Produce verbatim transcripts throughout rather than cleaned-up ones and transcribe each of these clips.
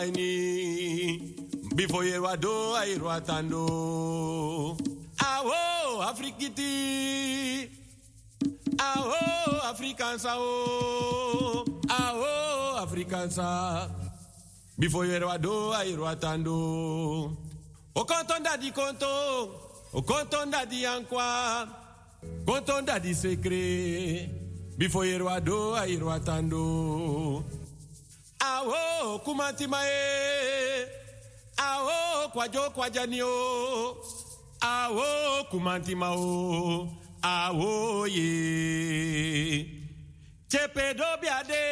maini. Before you wado ai ruatando. Aho Afrikiti. Aho Afrikansa o. Aho Afrikansa. Before you wado ai ruatando. O konton da di konton. O konton da di ankwa. Konton da di secret. Before you wado ai ruatando. Aho kumanti mae. Aho kwajo kwajanio. Aho kumanti mao. Aho ye. Chepe do biade.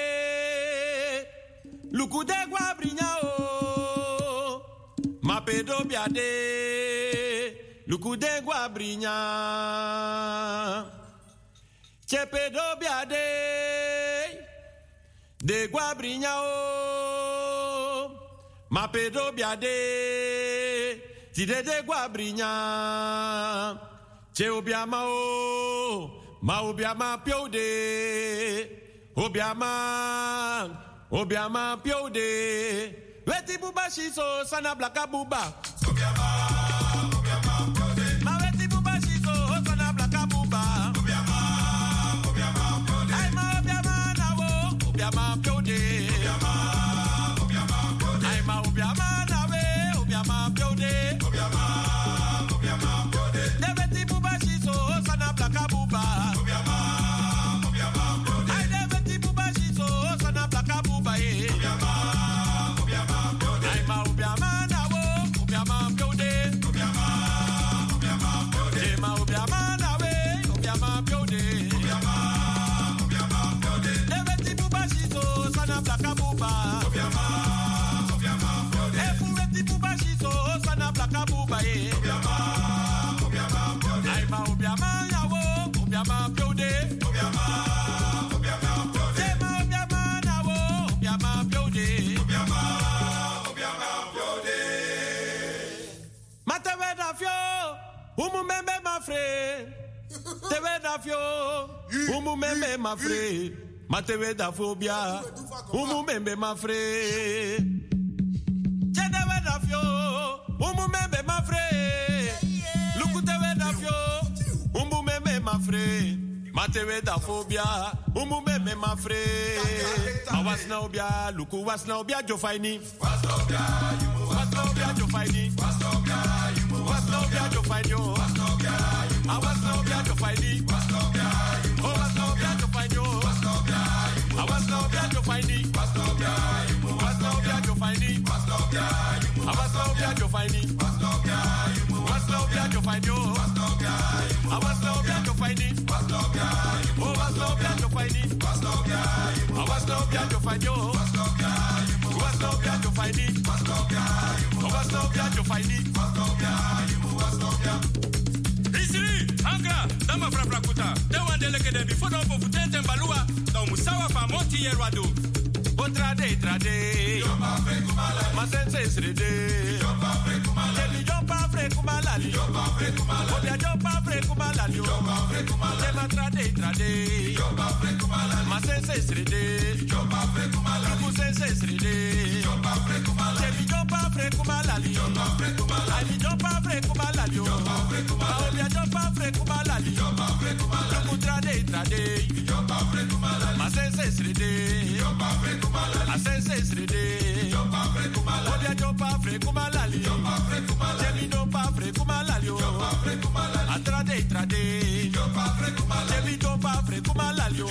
Luku de gwa brinyao. Mape do biade. Luku de gwa brinya. Chepe do biade. De gwa brinyao. Mape do biade. Tide de gwa brinya. Che obiama o. Ma obiama piode. Obiama. Obiama piode. Weti buba shiso sana blaka buba. Obiama. Obiama piode. Ma weti buba shiso sana blaka buba. Obiama. Obiama piode. Ay ma obiama na wo. Obiama piode. Obiama. Obiama piode. Ay ma obiama na we. Obiama piode. Obiama. Obiama piode. Ne weti buba shiso sana blaka buba. Obiama. Obiama piode. Ay ne weti buba shiso sana blaka buba ye. Obiama. Obiama piode. Ay ma obiama na wo. Obiama piode. Obiama. Obiama piode. Ay ma obiama na we. Obiama piode. Obiama. Obiama piode. Ne weti buba shiso sana blaka buba. Obiama. Obiama piode. E fu weti buba shiso sana blaka buba ye. Obiama. Obiama piode. Ay ma obiama na wo. Obiama piode. Obiama. Obiama piode. Ay ma obiama na wo. Obiama piode. Obiama. Obiama piode. Mate we da fio. Umu membe ma fre. Te we da fio. Umu membe ma fre. Mate we da phobia. Umu membe ma fre. Chede we da fio. Umu membe ma fre. Luku te we da fio. Umu membe ma fre. Mate we da phobia. Umu membe ma fre. I was now bia. Luku was now bia jo faini. Was now bia. Was now bia jo faini. Was now bia. Was now bia jo faini. Was now bia. I was now bia jo faini. Was now bia. Oh was now bia jo faini. Was now bia. I was now bia jo faini. Was now bia. Was now bia jo faini. Was now bia. I was now bia jo faini. Was now bia. Was now bia jo faini. Was now bia. I was now bia jo faini. Was now bia. Oh was now bia jo faini. Was now bia. I was now bia jo faini. Was now bia. Was now bia jo faini. Was now bia. Oh was now bia jo faini. Was now bia. Was now bia. Isiri, Ankara, Dama Fraprakuta, they want to look at them before the Pufutente and Balua, the Musawa Famoti Yerwado. Otrade, trade, ma sense is rede. Tell Jompa Frekumalali, Obia Jompa Frekumalali, Tema trade, trade, ma sense is rede. Luku sense is rede. Tell Jompa Frekumalali, Ali Jompa Frekumalali, Obia Jompa Frekumalali, Luku trade, trade, ma sense is rede. I sense is ready. Obia jumpa frekumalali. Jemi jumpa frekumalali. Atrade trade. Jemi jumpa frekumalali.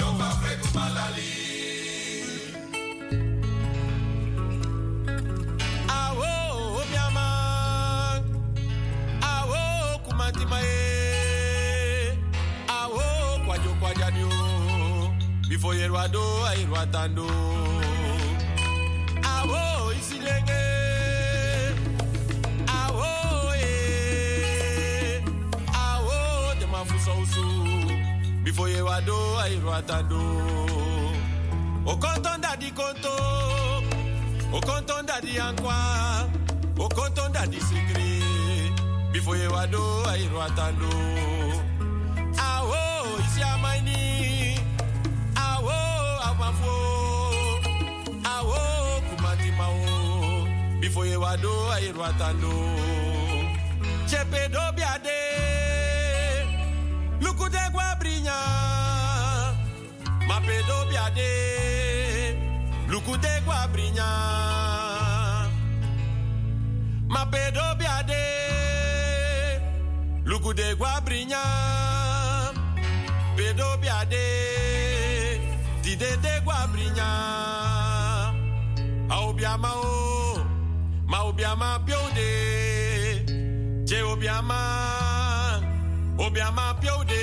Awo obiama. Awo kumanti mae. Awo kwajo kwajani o. Before yerwado ayirwatando. Awo isilenge. Awo eh. Awo de mafusosu. Before yerwado ayirwatando. O konton dadi konto. O konton dadi ankwa. O konton dadi sikri. Before yerwado ayirwatando. Awo isi amaini. Awo awafo. Awo kumati mao. before you wado ay rwatando. Chepe do biade, luku de guabrinya. Ma pedo biade, luku de guabrinya. Ma pedo biade, luku de guabrinya. Pedo biade, tide de guabrinya. Au biama o, ma o biama piode. Je o biama, o biama piode.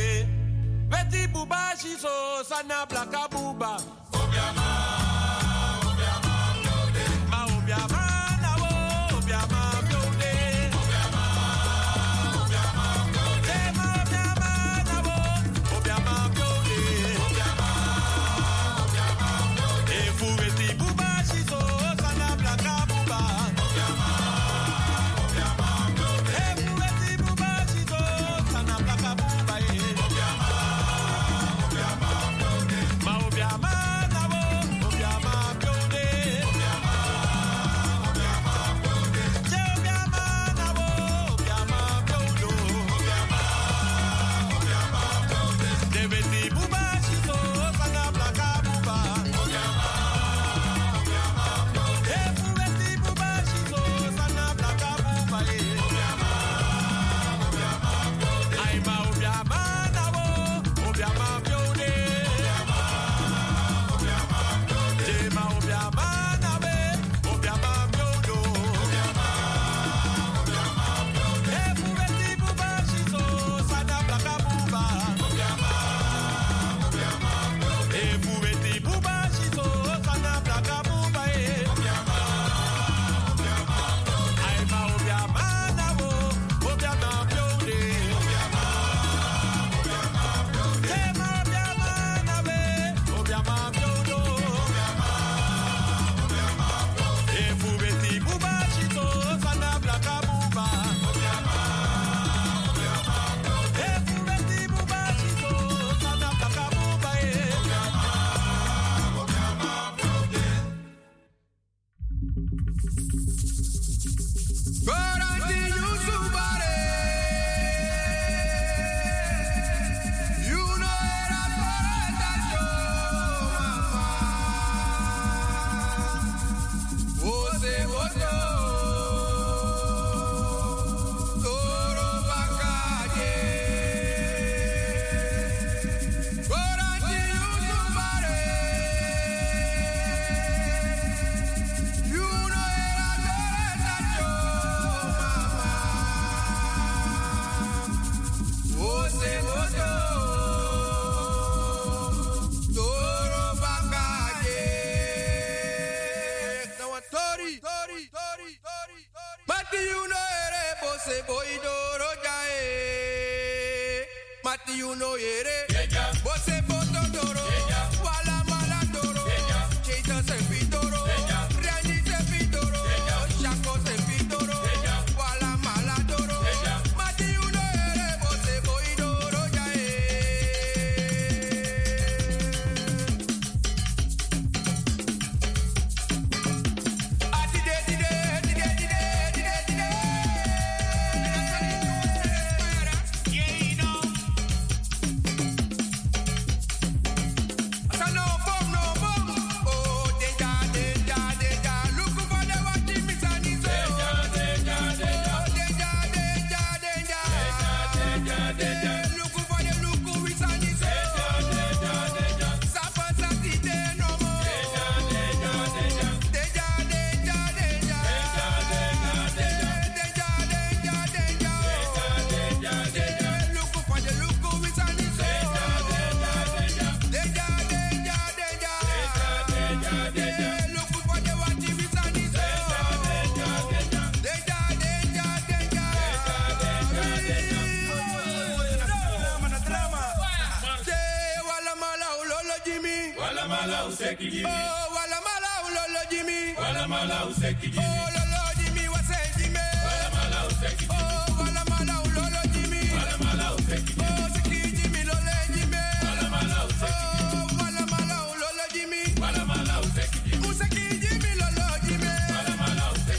Veti buba shiso sana blaka buba. O biama, o biama piode. Ma o biama na o, o biama piode. O biama, o biama piode. Ma o biama na o, o biama piode. O biama, o biama piode. E fu veti buba shiso sana blaka buba. O biama, o biama piode. E fu veti buba shiso sana blaka buba. O biama, o biama piode. Ma o biama na o, o biama piode. O biama, o biama piode. Je o biama na o, o biama piode. O biama, o biama piode. De veti buba shiso sana blaka buba. O biama, o biama piode. E fu veti buba shiso sana blaka buba. O biama, o biama piode. Ai ma o biama na o, o biama piode. O biama, o biama piode. Je ma o biama na we, o biama piode. O biama, o biama piode. E fu veti buba shiso sana blaka buba. O biama, o biama piode. E fu veti buba shiso sana blaka buba. O biama, o biama piode. Ai ma o biama na o, o biama piode. O biama, o biama piode. Je ma o biama na we, o biama piode. O biama, o biama piode. E fu veti buba shiso sana blaka buba. O biama, o biama piode. E fu veti buba shiso sana blaka buba. O biama, o biama piode. Garanti you somebody. You know era para yo, mama. Você votou. Toro bacaye. Garanti you somebody. You know era para yo, mama. Você votou. Toro bacaye. Now a tori, tori, tori, tori, tori. Mati you know ere você boy doro jae. Mati you know ere. Você votou doro. Wala mala doro. Cheita se pitoro. Riani se pitoro. Chaco se pitoro. Wala mala doro. Mati you know ere você boy doro jae. Atide, atide, atide, atide, atide, atide. Asa no bom, no bom. Oh, danger, danger, danger. Look for the watching me, Sunny. Danger, danger, danger. Oh, danger, danger, danger. Danger, danger. Look for the look with Sunny. Danger, danger, danger. Sapa satide no more. Danger, danger, danger. Danger, danger, danger. Danger, danger, danger. Danger, danger, danger. Danger, danger. Look for the look with Sunny. Danger, danger, danger. Danger, danger, danger. Danger, danger. Look for the watching with Sunny. Danger, danger, danger. Danger, danger, danger. Say, wala mala ulolo Jimmy. Wala mala useki Jimmy. Oh, wala mala ulolo Jimmy. Wala mala useki Oh, Jimmy. lolo Jimmy, wase Jimmy. Wala mala useki Jimmy. Oh, wala mala ulolo Jimmy. Wala mala useki Jimmy. Oh, seki Jimmy lole Jimmy. Wala mala useki Jimmy. Oh, wala mala ulolo Jimmy. Wala mala useki Jimmy. Useki Jimmy lolo Jimmy. Wala mala useki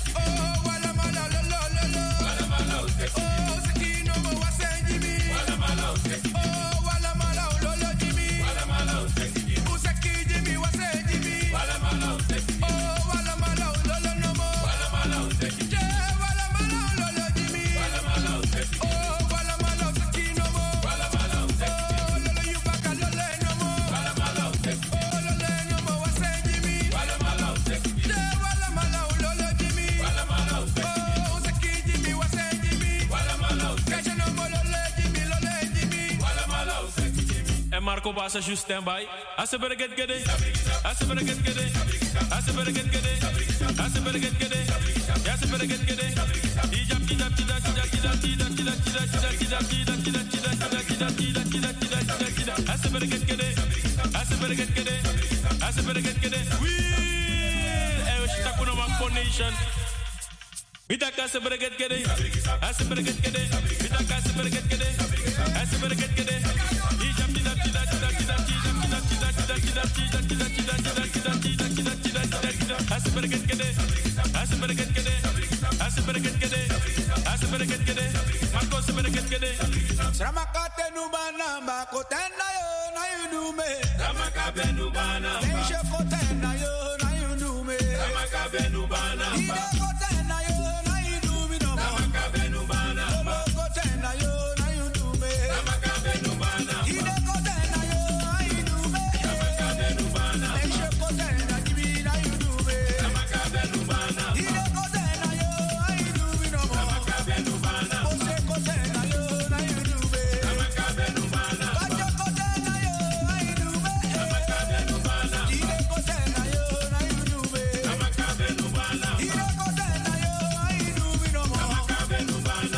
En Marco Basa just stand by. As a better get get it. As a better get get it. As a better get get it. As a better get get it. As a better get get it. Ijap ijap ijap ijap ijap ijap ijap ijap ijap ijap ijap ijap ijap ijap ijap ijap. As a better get get it. As a better get get it. As a better get get it. We. Eh, we should talk about our nation. We talk as a better get get it. As a better get get it. We talk as a better get get it. As a better get get it. Ijap ijap ijap ijap ijap ijap ijap ijap ijap ijap ijap ijap ijap. As a better get get it. As a better get get it. As a better get get it. As a better get get it. Marco as a better get get it. Sramakate nubana bakotena yo na yunume. Ramakabe nubana. Tenje kotena yo na yunume. Ramakabe nubana. Ide kotena yo na yunume no. Ramakabe nubana. Omo kotena yo na yunume. Ramakabe nubana. Ide kotena yo na yunume. Ramakabe nubana. Tenje kotena gibi na yunume. Ramakabe nubana. Ide kotena yo na yunume no. Ramakabe nubana. Ose kotena yo na yunume. Ramakabe nubana. Kajo kotena yo na yunume. Ramakabe nubana. Ide kotena yo na yunume. Ramakabe nubana. Ide kotena yo na yunume no. Ramakabe nubana.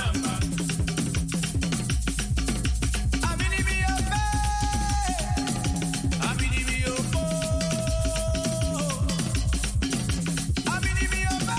Amini mi ope. Amini mi opo. Amini mi ope.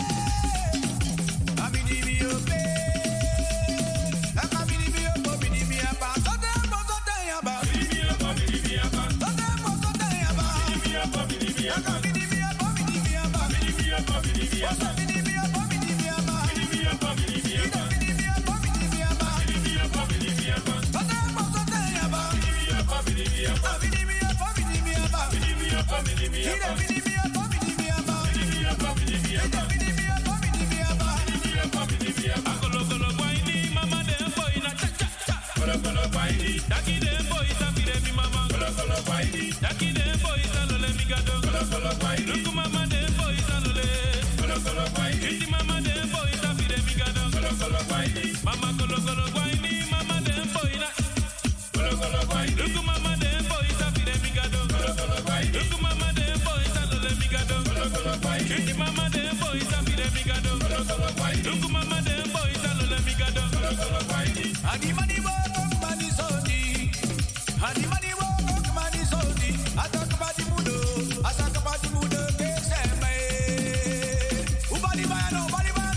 Amini mi ope. Amini mi opo, amini mi apa. Sote mo sote yaba. Mimi opo mimi apa. Sote mo sote yaba. Mimi opo mimi apa. Amini mi opo, amini mi apa. Mimi opo mimi apa. Amini mi opo, amini mi apa. Mimi opo mimi apa. Amini mi opo, amini mi apa. Mimi opo mimi apa. Sote mo sote yaba. Mimi opo mimi apa. Amini mi opo, amini mi apa. Mimi opo mimi Ide apa. amini mi opo, amini mi apa. Mimi opo mimi apa. Amini mi opo, amini mi apa. Mimi opo mimi apa. Akolo kolo kwaini mama de boy na cha cha cha. Kolo kolo kwaini. Daki de boy sa fire mi mama. Kolo kolo kwaini. Daki de boy sa lole mi gado. Kolo kolo kwaini. Look mama de boy sa lole. Kolo kolo kwaini. Iti mama de boy sa fire mi gado. Kolo kolo kwaini. Mama kolo kolo kwaini mama de boy na. Kolo kolo kwaini. Look mama de boy sa fire mi gado. Kolo kolo kwaini. Look mama de boy sa lole mi gado. Kolo kolo kwaini. Iti mama de boy sa fire mi gado. Kolo kolo kwaini. Look mama de boy sa lole mi gado. Kolo kolo kwaini. Adi mani wo kok mani sodi. Adi mani wo kok mani sodi. Atak badi mudo, asak badi mudo ke sembe. Ubali bano, ubali bano.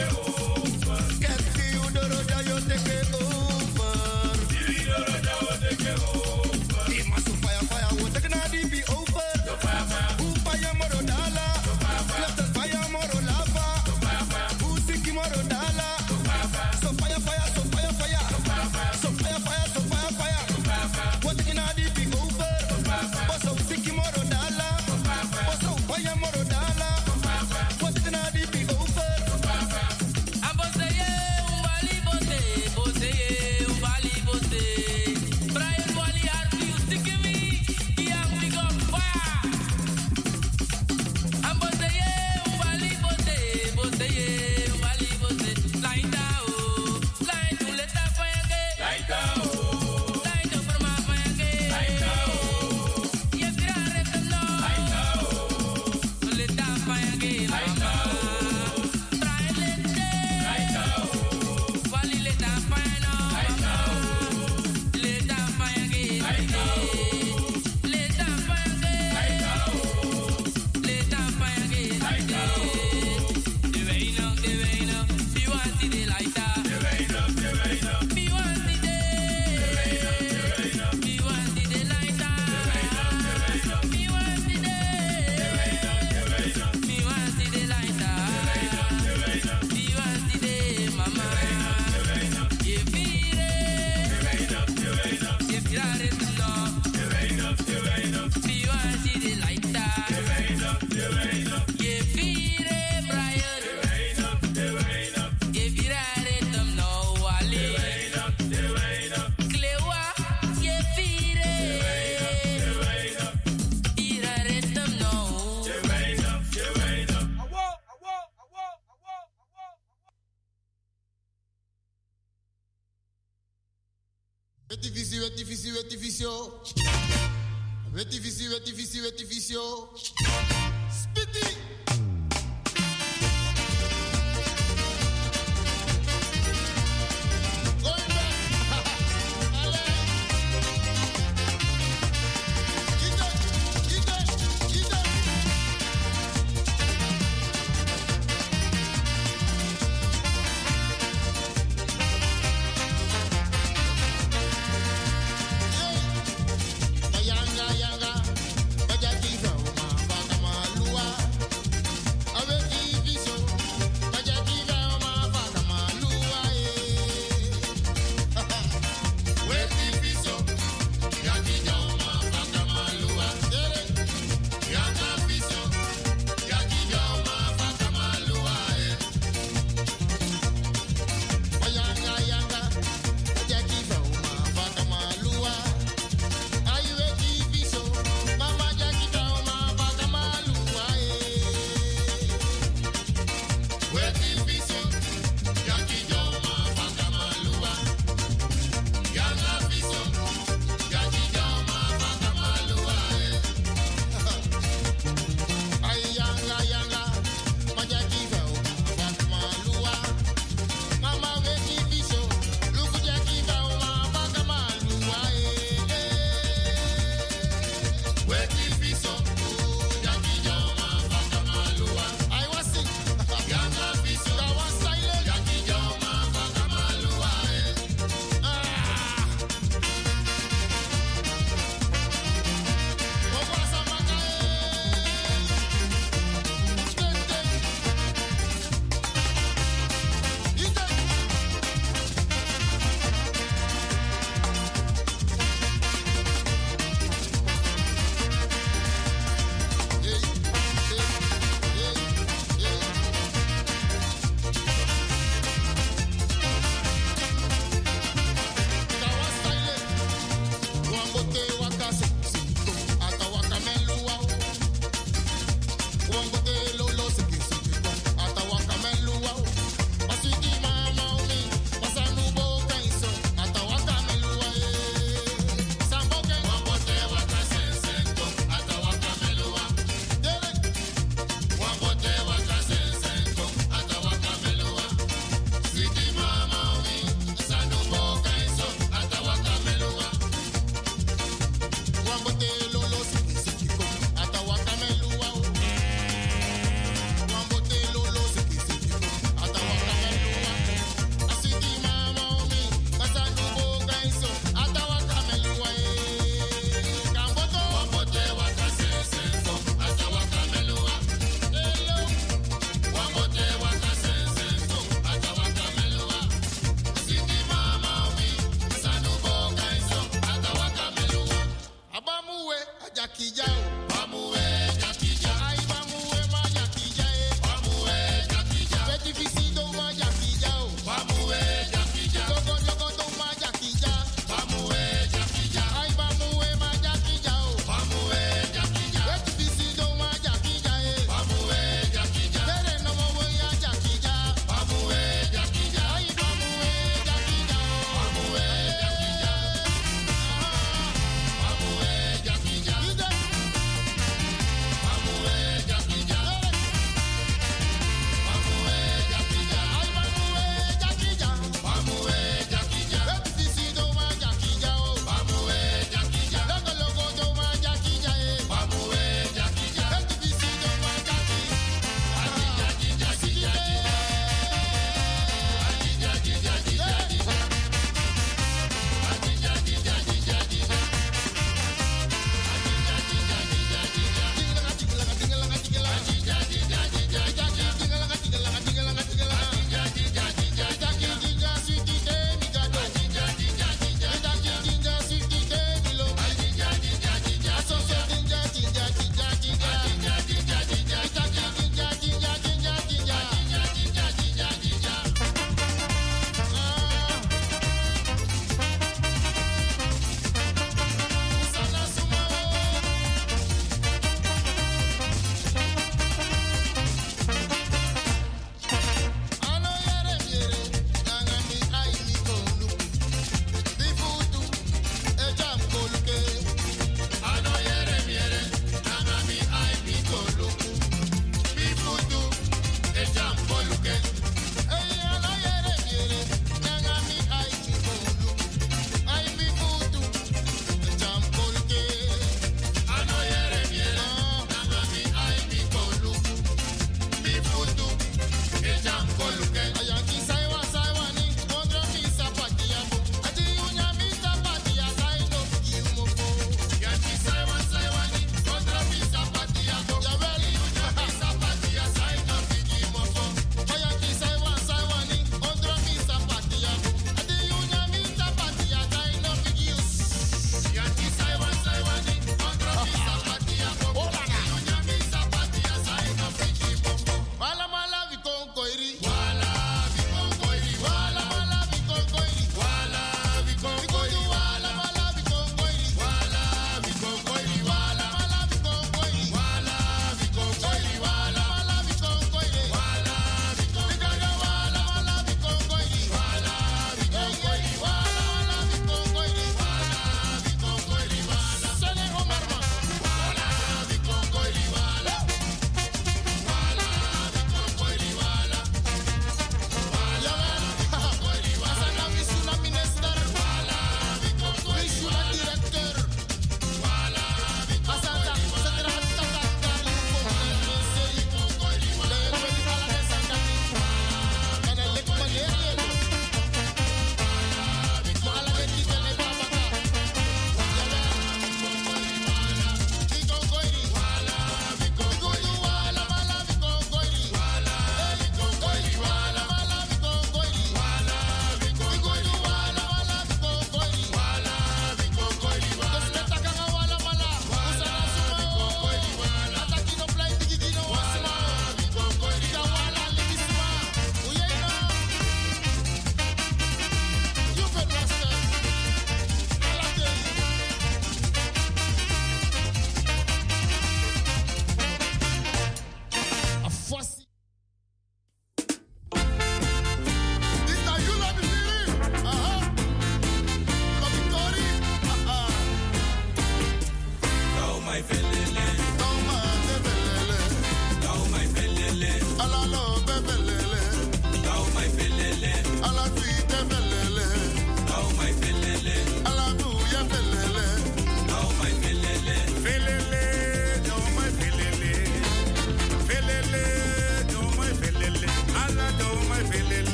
Vettificio, vettificio, vettificio. Vettificio, vettificio, vettificio. Spitty. Yanga, yanga, baja tiga, uma, baga malua.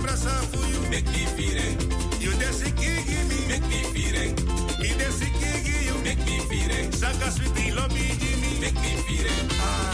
brasa for you. Make me feel it. You desiki give me. Make me feel it. Me desiki give you. Make me feel it. Saka sweetie lobby Jimmy. Make me feel it. Ah.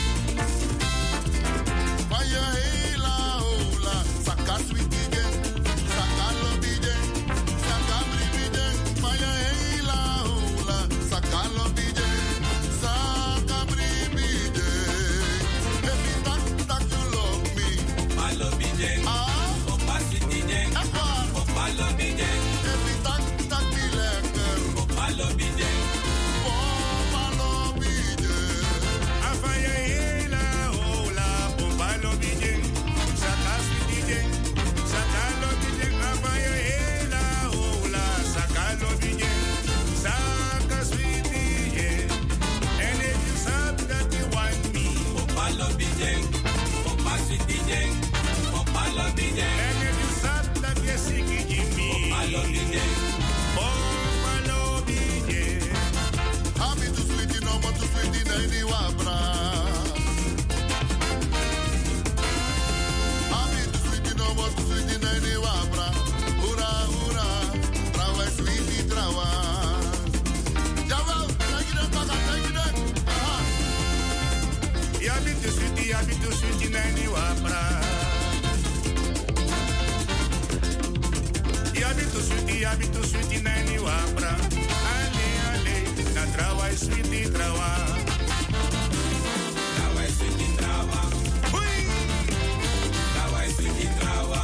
Fire hela hola. Saka sweetie gen. Saka lobby gen. Saka bribi gen. Fire hela hola. Saka lobby gen. Saka bribi gen. Baby tak tak you love me. My lobby gen. Ah. Opa sweetie gen. Opa lobby gen. Baby tak tak me lekker. Opa lobby gen. Opa lobby gen. Afaya hela hola. Opa lobby gen. Saka sweetie gen. Saka lobby gen. Afaya hela hola. Saka lobby gen. Saka sweetie gen. And if you said that you want me, Opa lobby gen. Opa sweetie gen. Opa lobby gen. And if you said that you seek in me, Opa lobby gen. Opa lobby gen. Happy to sweetie no more to sweetie na ini wabra. Happy to sweetie no more to sweetie na ini wabra. Hura hura, trawa sweetie trawa. Jawel, take it back, take it back. Ah, Ya bitu sweetie, ya bitu sweetie na ni wapra. Ya bitu sweetie, ya bitu sweetie na ni wapra. Ale ale, na trawa sweetie trawa. Trawa sweetie trawa. Hui! Trawa sweetie trawa.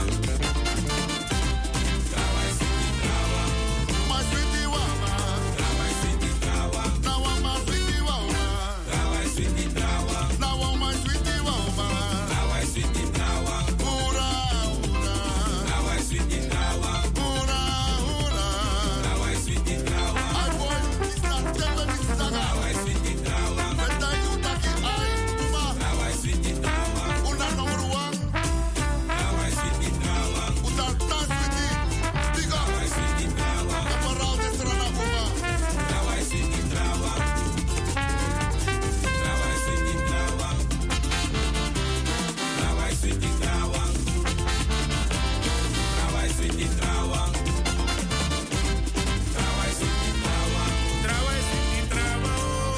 Trawa sweetie trawa. my sweetie wabra. Trawa sweetie trawa. Now I'm my sweetie wabra. Trawa sweetie trawa. Now I'm my sweetie wabra. Trawa sweetie trawa. Hura hura, Trawa sweetie trawa. hura hura. Trawa sweetie trawa. I boy, it's not never this saga. Trawa sweetie trawa. Better you take it high, Uma. Trawa sweetie trawa. Una number one. Trawa sweetie trawa. Una dance with it. Big up. Trawa sweetie trawa. Caporal de Serrana Uma. Trawa sweetie trawa. Trawa sweetie trawa. Trawa sweetie trawa. Trawa sweetie trawa. Trawa sweetie trawa. Trawa sweetie trawa.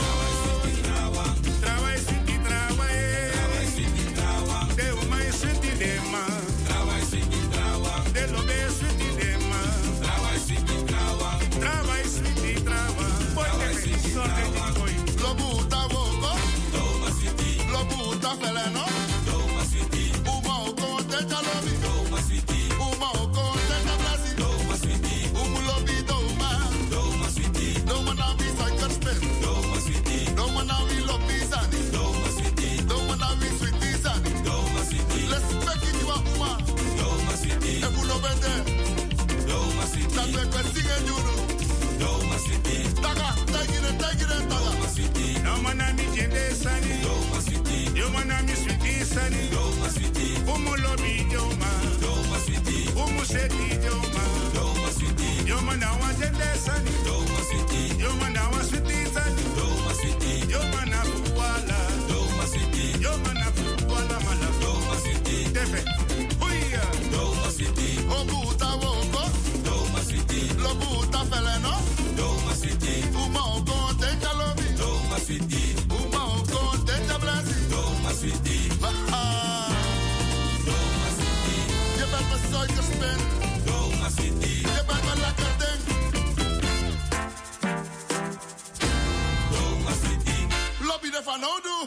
Trawa sweetie trawa. Trawa sweetie trawa. De uma sweetie dema. Trawa sweetie trawa. De lo be sweetie dema. Trawa sweetie trawa. Trawa sweetie trawa. Trawa sweetie trawa. Lo buta boco. Toma sweetie. Lo buta feleno. Toma sweetie. Uma o conte chalobi. Toma sweetie. Uma o conte chablasi. Toma sweetie. Umu lobi doma. Toma sweetie. Doma na vi cycle spin. Toma sweetie. Doma na vi lobi zani. Toma sweetie. Doma na vi sweetie zani. Toma sweetie. Let's make it you a uma. Toma sweetie. Ebu no bende. Toma sweetie. Takwe kwe singe junu. Toma sweetie. Taga, take it, take it, taga. Toma sweetie. No man a mi jende sani. Toma sweetie. Yo man a mi sweetie sani. Toma sweetie. Umu lobi joma. Toma sweetie. Umu seti joma. Toma sweetie. Yo man a wa jende sani. Toma sweetie. Yo man a wa sweetie sani. Toma sweetie. Yo man a fuwala. Toma sweetie. Yo man a fuwala mala. Toma sweetie. Tefe. Huya. Toma sweetie. O buta boco. Toma sweetie. Lo buta feleno. Toma sweetie. Uma o conte chalobi. Toma sweetie. Uma o conte chablasi. Toma sweetie. Ah, Toma sweetie. je bent mijn suikerspin. Toma sweetie. Je bent mijn lekker ding. Toma sweetie. Lobby de van Odu.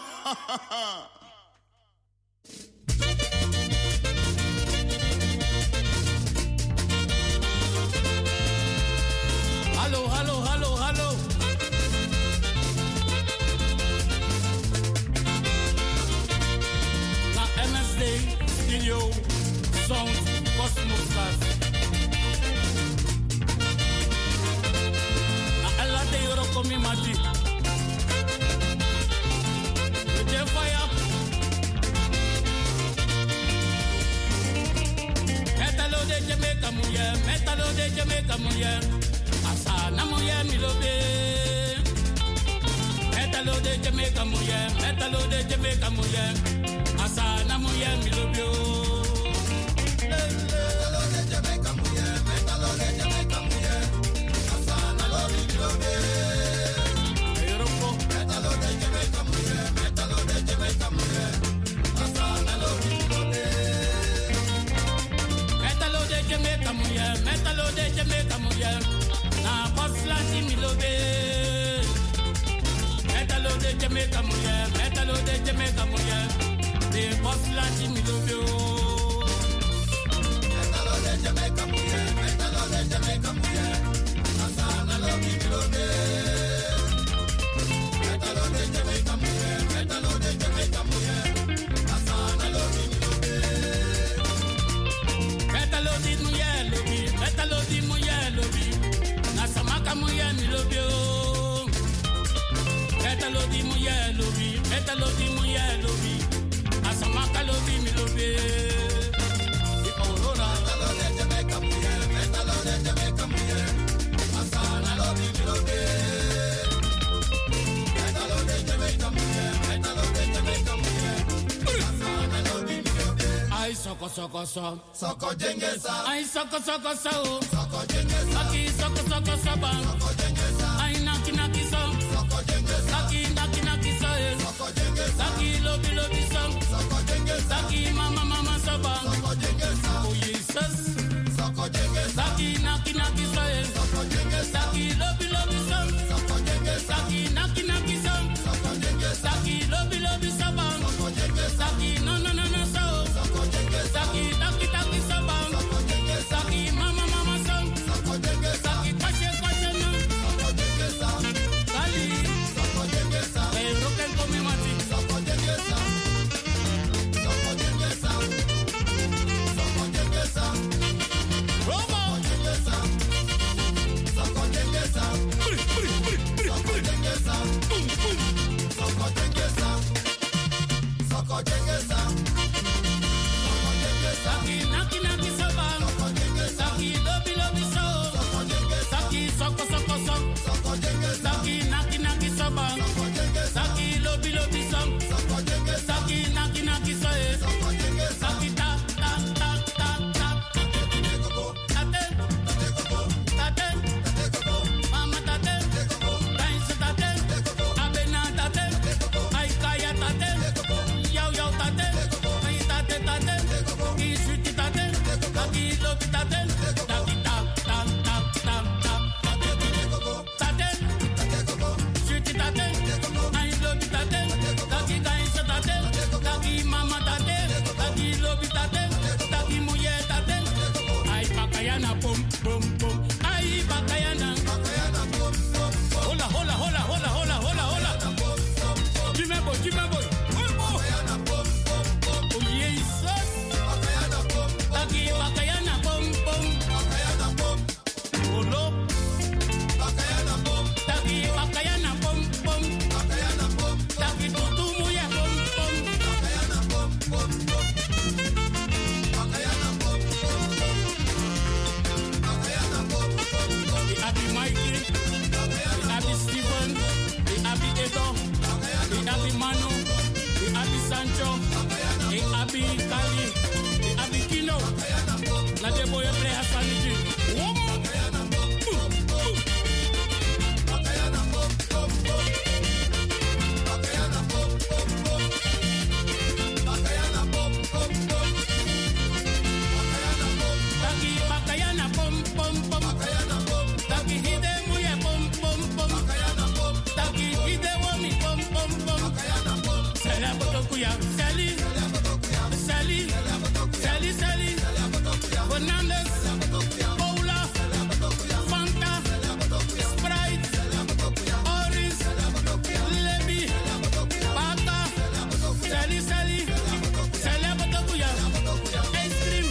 Hallo, hallo, hallo, hallo. Na M S D, Studio, Sound, Cosmos. Na Ella de Euro Komi Mati. Je fire. Metalo de Jamaica mujer, metalo de Jamaica mujer. Asana mujer mi lo be. Metalo de Jamaica mujer, metalo de Jamaica mujer. Asana mujer mi lo be. Jamaica mujer, métalo de Jamaica mujer. Na poslati mi lobe. Métalo de Jamaica mujer, métalo de Jamaica mujer. De poslati mi lobe. Métalo de Jamaica mujer, métalo de Jamaica mujer. Asana lo mi lobe. Métalo de Jamaica mujer, métalo de Jamaica mujer. Asana lo mi lobe. Métalo di mujer lobi, métalo di mujer lobi. Nasamaka mujer mi lobi. Métalo di mujer lobi, métalo di mujer lobi. Nasamaka lobi mi lobi. Di corona, métalo de Jamaica mujer, métalo de Jamaica mujer. Asana lobi mi lobi. Métalo de Jamaica mujer, métalo de Jamaica mujer. Asana lobi mi lobi. Ay soko soko so, soko jengesa. Ay soko soko so, soko jengesa. Aki soko soko so bang, soko jengesa. Ay naki naki so, soko jengesa. Aki naki naki so, soko jengesa. Aki lobi lobi so, soko jengesa. Aki mama mama so bang, soko jengesa. Oh Jesus, soko jengesa. Aki naki naki so, soko jengesa. Aki lobi lobi so, soko jengesa. Aki naki naki so, soko jengesa. Aki lobi lobi so bang, soko jengesa. Aki no no no no so, soko jengesa. Aki taki taki so bang, soko jengesa. Aki mama mama so, soko jengesa. Aki kashe kashe no, soko jengesa. Kali, soko jengesa. Hey, roken komi mati, soko jengesa. Soko jengesa. Soko jengesa. Robo jengesa. Soko jengesa. Bri bri bri bri soko jengesa. Bum bum. Soko jengesa. Soko jengesa. Soko jengesa. Aki naki naki so bang. Soko jengesa. Aki lobi lobi so. Soko jengesa. Aki soko soko so. Soko jengesa. Aki naki naki so bang. Soko jengesa. Aki lobi lobi so. Soko jengesa. Aki naki naki so. Soko jengesa. Aki ta ta ta ta ta. Tate, tate, tate, mama tate, dance tate, abena tate, ay kaya tate, yaw yaw tate, ay tate tate, isuti tate, aki lobi tate, taki tap tap tap tap tap, tate, isuti tate, ay lobi tate, taki dance tate, taki mama tate, taki lobi tate, taki muye tate, ay bakayana pum pum pum, ay bakayana, bakayana pum pum pum, hola hola hola hola hola hola hola, jime boy jime boy, bakayana pum pum pum, oh Jesus, bakayana pum, taki bakayana pum pum, bakayana pum, olo, bakayana pum, taki bakayana pum pum, bakayana pum, taki tutu muye pum pum, bakayana pum pum pum, bakayana pum pum pum. The Abby Mikey, the Abby Stephen, the Abby Edo, the Abby Manu, the Abby Sancho, the Abby Kali, the Abby Kino, na de boy play Hasaniji. Taki bakayana pom pom pom, taki hide muye pom pom pom, taki hide womi pom pom pom, sela botokuya, seli, seli, seli seli, Fernandez, Paula, Fanta, Sprite, Orange, Lebi, Bata, seli seli, sela botokuya, ice cream.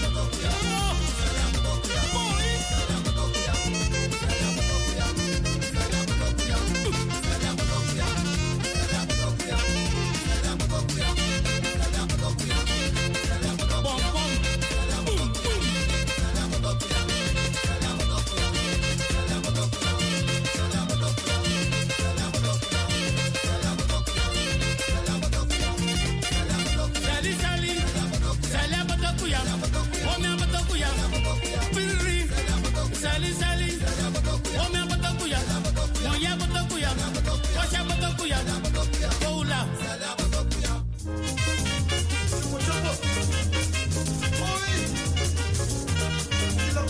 Sali sali, ome abatakuya, moya abatakuya, washa abatakuya, Paula. Oi!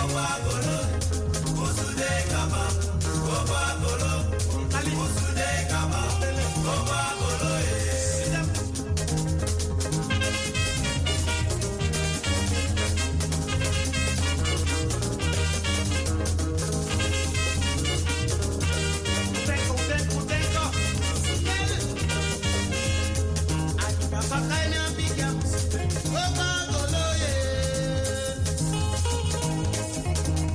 Go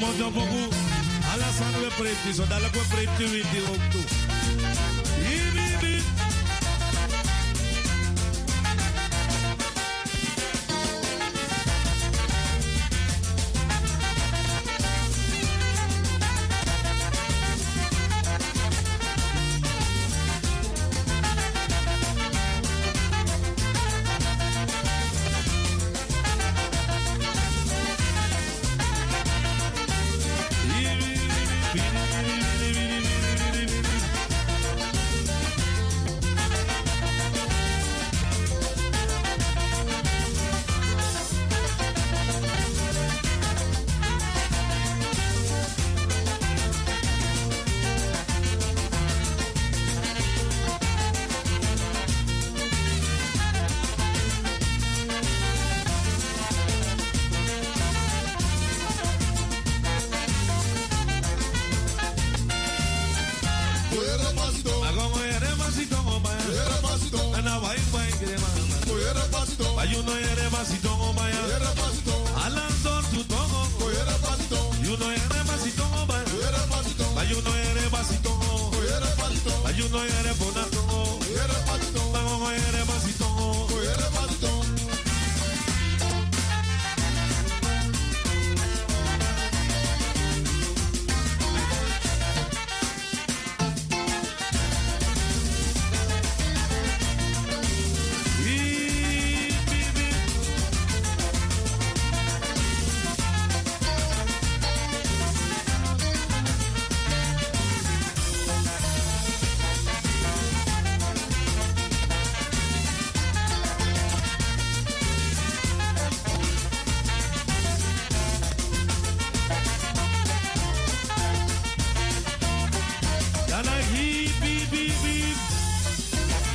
mojo boku. Alasan we pretty, so dala we pretty with the oktu. Ibi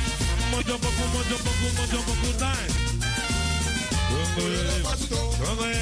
Mojo boku, mojo boku, mojo boku time. Congo, Congo,